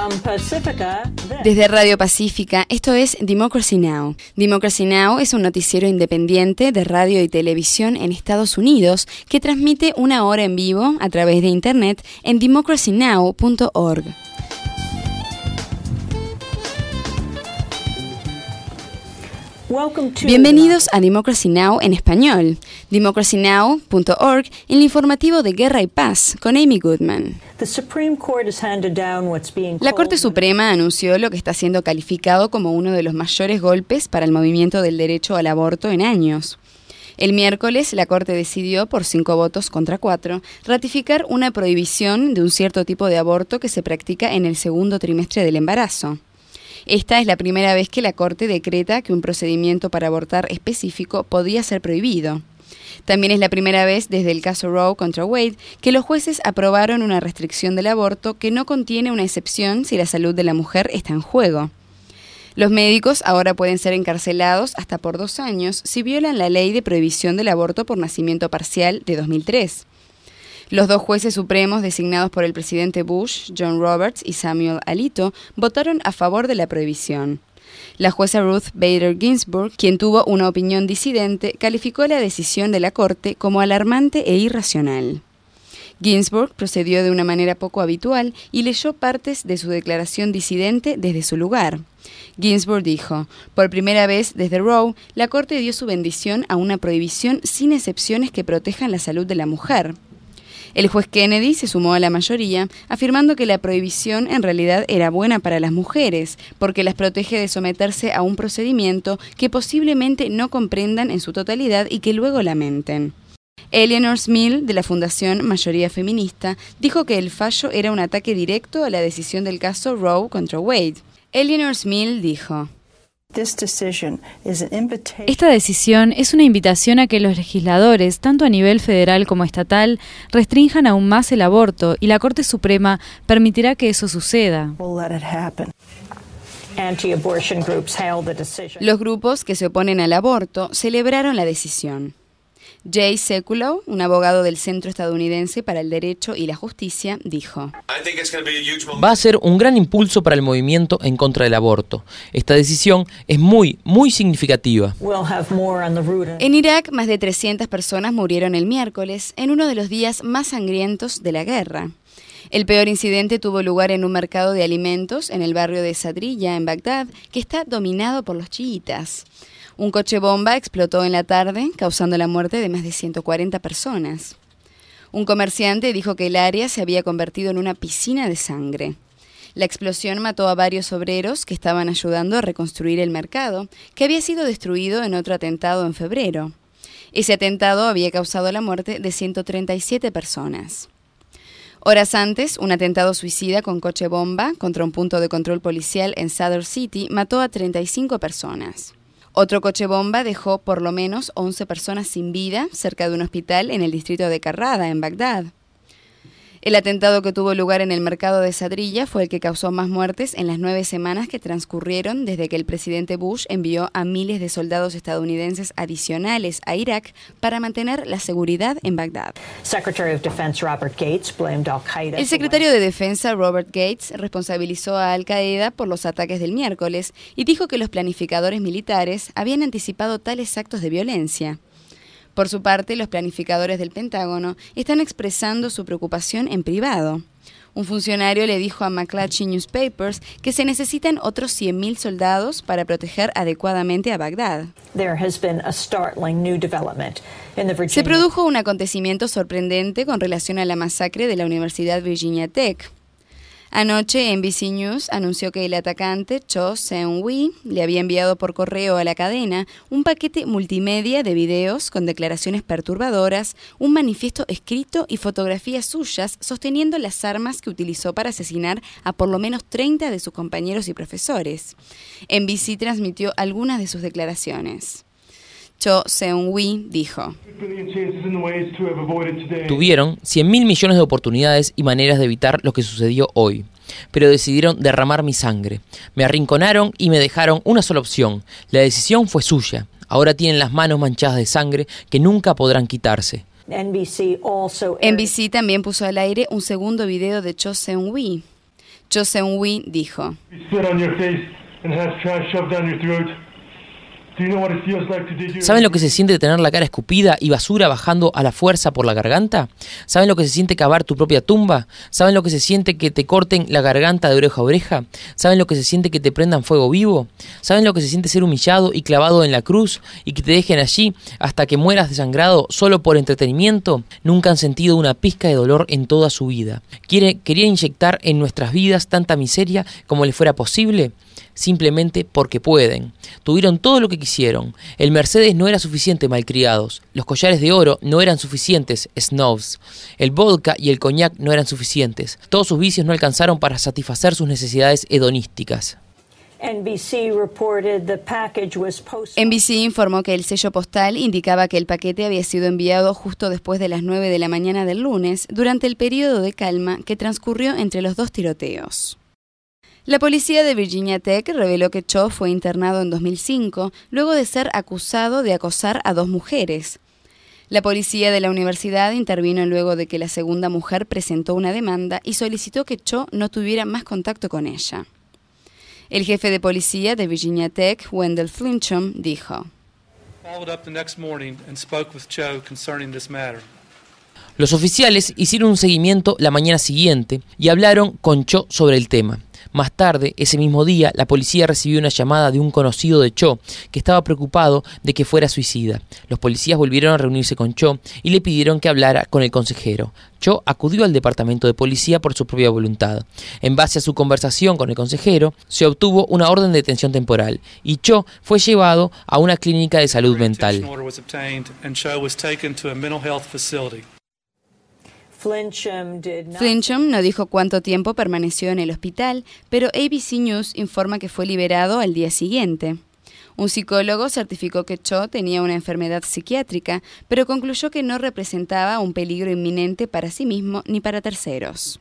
Desde Radio Pacífica, esto es Democracy Now! Democracy Now! Es un noticiero independiente de radio y televisión en Estados Unidos que transmite una hora en vivo a través de internet en democracynow.org. Bienvenidos a Democracy Now! En español, democracynow.org, en el informativo de Guerra y Paz, con Amy Goodman. La Corte Suprema anunció lo que está siendo calificado como uno de los mayores golpes para el movimiento del derecho al aborto en años. El miércoles, la Corte decidió, por 5 votos contra 4, ratificar una prohibición de un cierto tipo de aborto que se practica en el segundo trimestre del embarazo. Esta es la primera vez que la Corte decreta que un procedimiento para abortar específico podía ser prohibido. También es la primera vez desde el caso Roe contra Wade que los jueces aprobaron una restricción del aborto que no contiene una excepción si la salud de la mujer está en juego. Los médicos ahora pueden ser encarcelados hasta por 2 años si violan la ley de prohibición del aborto por nacimiento parcial de 2003. Los 2 jueces supremos designados por el presidente Bush, John Roberts y Samuel Alito, votaron a favor de la prohibición. La jueza Ruth Bader Ginsburg, quien tuvo una opinión disidente, calificó la decisión de la Corte como alarmante e irracional. Ginsburg procedió de una manera poco habitual y leyó partes de su declaración disidente desde su lugar. Ginsburg dijo: por primera vez desde Roe, la Corte dio su bendición a una prohibición sin excepciones que protejan la salud de la mujer. El juez Kennedy se sumó a la mayoría, afirmando que la prohibición en realidad era buena para las mujeres, porque las protege de someterse a un procedimiento que posiblemente no comprendan en su totalidad y que luego lamenten. Eleanor Smill, de la Fundación Mayoría Feminista, dijo que el fallo era un ataque directo a la decisión del caso Roe contra Wade. Eleanor Smill dijo: esta decisión es una invitación a que los legisladores, tanto a nivel federal como estatal, restrinjan aún más el aborto, y la Corte Suprema permitirá que eso suceda. Los grupos que se oponen al aborto celebraron la decisión. Jay Sekulow, un abogado del Centro Estadounidense para el Derecho y la Justicia, dijo: va a ser un gran impulso para el movimiento en contra del aborto. Esta decisión es muy significativa. En Irak, más de 300 personas murieron el miércoles, en uno de los días más sangrientos de la guerra. El peor incidente tuvo lugar en un mercado de alimentos en el barrio de Sadriya, en Bagdad, que está dominado por los chiitas. Un coche bomba explotó en la tarde, causando la muerte de más de 140 personas. Un comerciante dijo que el área se había convertido en una piscina de sangre. La explosión mató a varios obreros que estaban ayudando a reconstruir el mercado, que había sido destruido en otro atentado en febrero. Ese atentado había causado la muerte de 137 personas. Horas antes, un atentado suicida con coche bomba contra un punto de control policial en Sadr City mató a 35 personas. Otro coche bomba dejó por lo menos 11 personas sin vida cerca de un hospital en el distrito de Karrada, en Bagdad. El atentado que tuvo lugar en el mercado de Sadriya fue el que causó más muertes en las 9 semanas que transcurrieron desde que el presidente Bush envió a miles de soldados estadounidenses adicionales a Irak para mantener la seguridad en Bagdad. El secretario de Defensa, Robert Gates, responsabilizó a Al-Qaeda por los ataques del miércoles y dijo que los planificadores militares habían anticipado tales actos de violencia. Por su parte, los planificadores del Pentágono están expresando su preocupación en privado. Un funcionario le dijo a McClatchy Newspapers que se necesitan otros 100.000 soldados para proteger adecuadamente a Bagdad. Se produjo un acontecimiento sorprendente con relación a la masacre de la Universidad Virginia Tech. Anoche, NBC News anunció que el atacante, Cho Seung-hui, le había enviado por correo a la cadena un paquete multimedia de videos con declaraciones perturbadoras, un manifiesto escrito y fotografías suyas sosteniendo las armas que utilizó para asesinar a por lo menos 30 de sus compañeros y profesores. NBC transmitió algunas de sus declaraciones. Cho Seung-hui dijo: tuvieron 100.000 millones de oportunidades y maneras de evitar lo que sucedió hoy, pero decidieron derramar mi sangre. Me arrinconaron y me dejaron una sola opción. La decisión fue suya. Ahora tienen las manos manchadas de sangre que nunca podrán quitarse. NBC también puso al aire un segundo video de Cho Seung-hui. Cho Seung-hui dijo: ¿Saben lo que se siente tener la cara escupida y basura bajando a la fuerza por la garganta? ¿Saben lo que se siente cavar tu propia tumba? ¿Saben lo que se siente que te corten la garganta de oreja a oreja? ¿Saben lo que se siente que te prendan fuego vivo? ¿Saben lo que se siente ser humillado y clavado en la cruz y que te dejen allí hasta que mueras desangrado solo por entretenimiento? Nunca han sentido una pizca de dolor en toda su vida. ¿Querían inyectar en nuestras vidas tanta miseria como les fuera posible? Simplemente porque pueden. Tuvieron todo lo que quisieron. El Mercedes no era suficiente, malcriados. Los collares de oro no eran suficientes, snobs. El vodka y el coñac no eran suficientes. Todos sus vicios no alcanzaron para satisfacer sus necesidades hedonísticas. NBC informó que el sello postal indicaba que el paquete había sido enviado justo después de las 9 de la mañana del lunes, durante el periodo de calma que transcurrió entre los dos tiroteos. La policía de Virginia Tech reveló que Cho fue internado en 2005, luego de ser acusado de acosar a 2 mujeres. La policía de la universidad intervino luego de que la segunda mujer presentó una demanda y solicitó que Cho no tuviera más contacto con ella. El jefe de policía de Virginia Tech, Wendell Flinchum, dijo: Los oficiales hicieron un seguimiento la mañana siguiente y hablaron con Cho sobre el tema. Más tarde, ese mismo día, la policía recibió una llamada de un conocido de Cho que estaba preocupado de que fuera suicida. Los policías volvieron a reunirse con Cho y le pidieron que hablara con el consejero. Cho acudió al departamento de policía por su propia voluntad. En base a su conversación con el consejero, se obtuvo una orden de detención temporal y Cho fue llevado a una clínica de salud mental. Flinchum no dijo cuánto tiempo permaneció en el hospital, pero ABC News informa que fue liberado al día siguiente. Un psicólogo certificó que Cho tenía una enfermedad psiquiátrica, pero concluyó que no representaba un peligro inminente para sí mismo ni para terceros.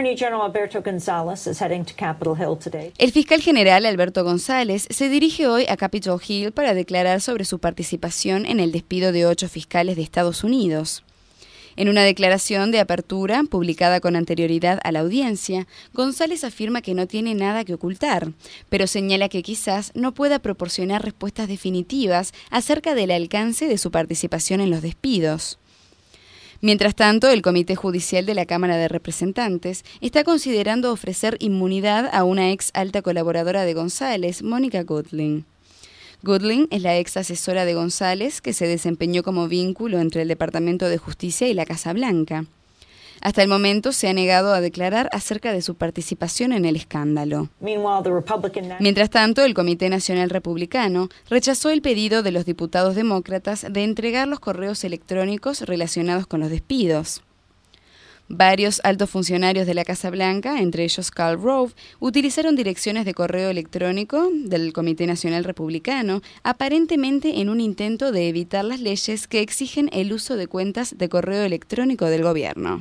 El fiscal general Alberto González se dirige hoy a Capitol Hill para declarar sobre su participación en el despido de 8 fiscales de Estados Unidos. En una declaración de apertura, publicada con anterioridad a la audiencia, González afirma que no tiene nada que ocultar, pero señala que quizás no pueda proporcionar respuestas definitivas acerca del alcance de su participación en los despidos. Mientras tanto, el Comité Judicial de la Cámara de Representantes está considerando ofrecer inmunidad a una ex alta colaboradora de González, Mónica Goodling. Goodling es la ex asesora de González que se desempeñó como vínculo entre el Departamento de Justicia y la Casa Blanca. Hasta el momento se ha negado a declarar acerca de su participación en el escándalo. Mientras tanto, el Comité Nacional Republicano rechazó el pedido de los diputados demócratas de entregar los correos electrónicos relacionados con los despidos. Varios altos funcionarios de la Casa Blanca, entre ellos Karl Rove, utilizaron direcciones de correo electrónico del Comité Nacional Republicano, aparentemente en un intento de evitar las leyes que exigen el uso de cuentas de correo electrónico del gobierno.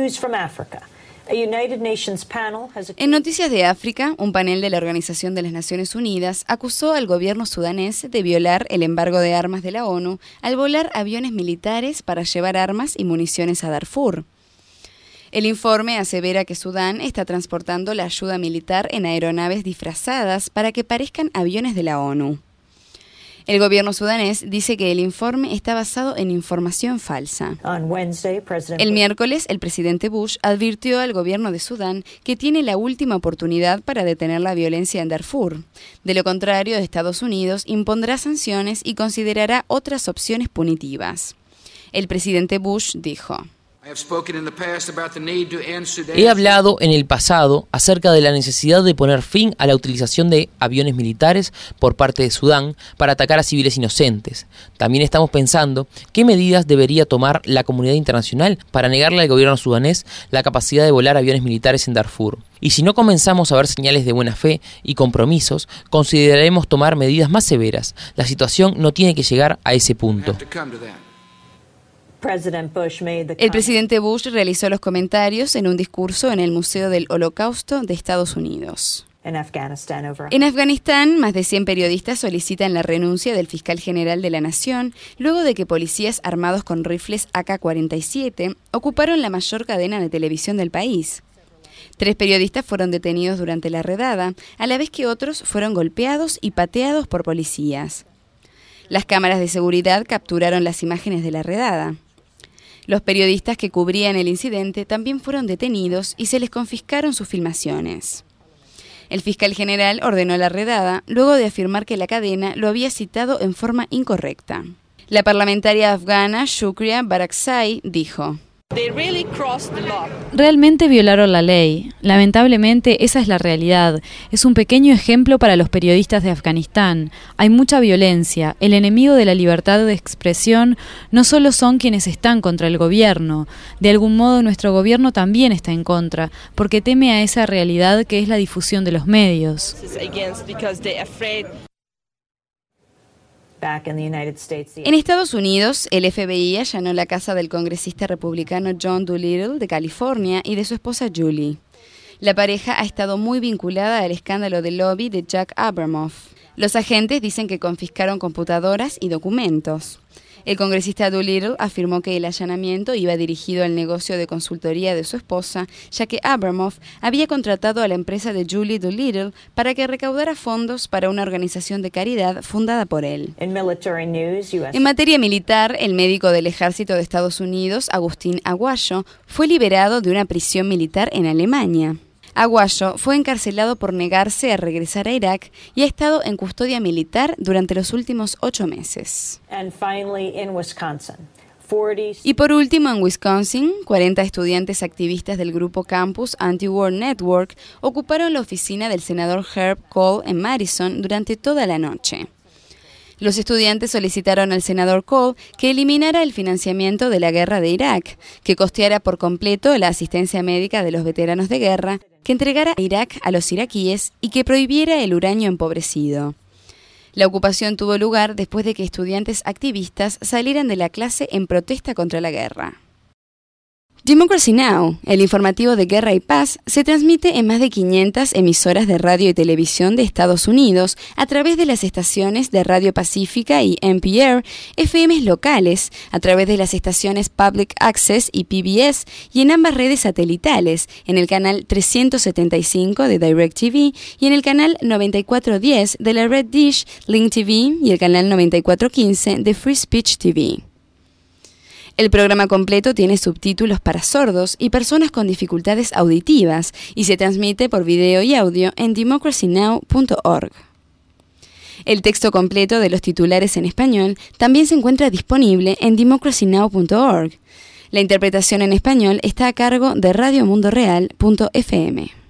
En noticias de África, un panel de la Organización de las Naciones Unidas acusó al gobierno sudanés de violar el embargo de armas de la ONU al volar aviones militares para llevar armas y municiones a Darfur. El informe asevera que Sudán está transportando la ayuda militar en aeronaves disfrazadas para que parezcan aviones de la ONU. El gobierno sudanés dice que el informe está basado en información falsa. El miércoles, el presidente Bush advirtió al gobierno de Sudán que tiene la última oportunidad para detener la violencia en Darfur. De lo contrario, Estados Unidos impondrá sanciones y considerará otras opciones punitivas. El presidente Bush dijo: He hablado en el pasado acerca de la necesidad de poner fin a la utilización de aviones militares por parte de Sudán para atacar a civiles inocentes. También estamos pensando qué medidas debería tomar la comunidad internacional para negarle al gobierno sudanés la capacidad de volar aviones militares en Darfur. Y si no comenzamos a ver señales de buena fe y compromisos, consideraremos tomar medidas más severas. La situación no tiene que llegar a ese punto. El presidente Bush realizó los comentarios en un discurso en el Museo del Holocausto de Estados Unidos. En Afganistán, más de 100 periodistas solicitan la renuncia del fiscal general de la nación luego de que policías armados con rifles AK-47 ocuparon la mayor cadena de televisión del país. 3 periodistas fueron detenidos durante la redada, a la vez que otros fueron golpeados y pateados por policías. Las cámaras de seguridad capturaron las imágenes de la redada. Los periodistas que cubrían el incidente también fueron detenidos y se les confiscaron sus filmaciones. El fiscal general ordenó la redada luego de afirmar que la cadena lo había citado en forma incorrecta. La parlamentaria afgana Shukriya Barakzai dijo: Realmente violaron la ley. Lamentablemente, esa es la realidad. Es un pequeño ejemplo para los periodistas de Afganistán. Hay mucha violencia. El enemigo de la libertad de expresión no solo son quienes están contra el gobierno. De algún modo, nuestro gobierno también está en contra, porque teme a esa realidad que es la difusión de los medios. En Estados Unidos, el FBI allanó la casa del congresista republicano John Doolittle de California y de su esposa Julie. La pareja ha estado muy vinculada al escándalo de lobby de Jack Abramoff. Los agentes dicen que confiscaron computadoras y documentos. El congresista Doolittle afirmó que el allanamiento iba dirigido al negocio de consultoría de su esposa, ya que Abramoff había contratado a la empresa de Julie Doolittle para que recaudara fondos para una organización de caridad fundada por él. En materia militar, el médico del ejército de Estados Unidos, Agustín Aguayo, fue liberado de una prisión militar en Alemania. Aguayo fue encarcelado por negarse a regresar a Irak y ha estado en custodia militar durante los últimos 8 meses. Y por último, en Wisconsin, 40 estudiantes activistas del grupo Campus Anti-War Network ocuparon la oficina del senador Herb Kohl en Madison durante toda la noche. Los estudiantes solicitaron al senador Kohl que eliminara el financiamiento de la guerra de Irak, que costeara por completo la asistencia médica de los veteranos de guerra, que entregara a Irak a los iraquíes y que prohibiera el uranio empobrecido. La ocupación tuvo lugar después de que estudiantes activistas salieran de la clase en protesta contra la guerra. Democracy Now!, el informativo de guerra y paz, se transmite en más de 500 emisoras de radio y televisión de Estados Unidos a través de las estaciones de Radio Pacífica y NPR, FMs locales, a través de las estaciones Public Access y PBS y en ambas redes satelitales, en el canal 375 de DirecTV y en el canal 9410 de la red Dish, Link TV y el canal 9415 de Free Speech TV. El programa completo tiene subtítulos para sordos y personas con dificultades auditivas y se transmite por video y audio en democracynow.org. El texto completo de los titulares en español también se encuentra disponible en democracynow.org. La interpretación en español está a cargo de RadioMundoReal.fm.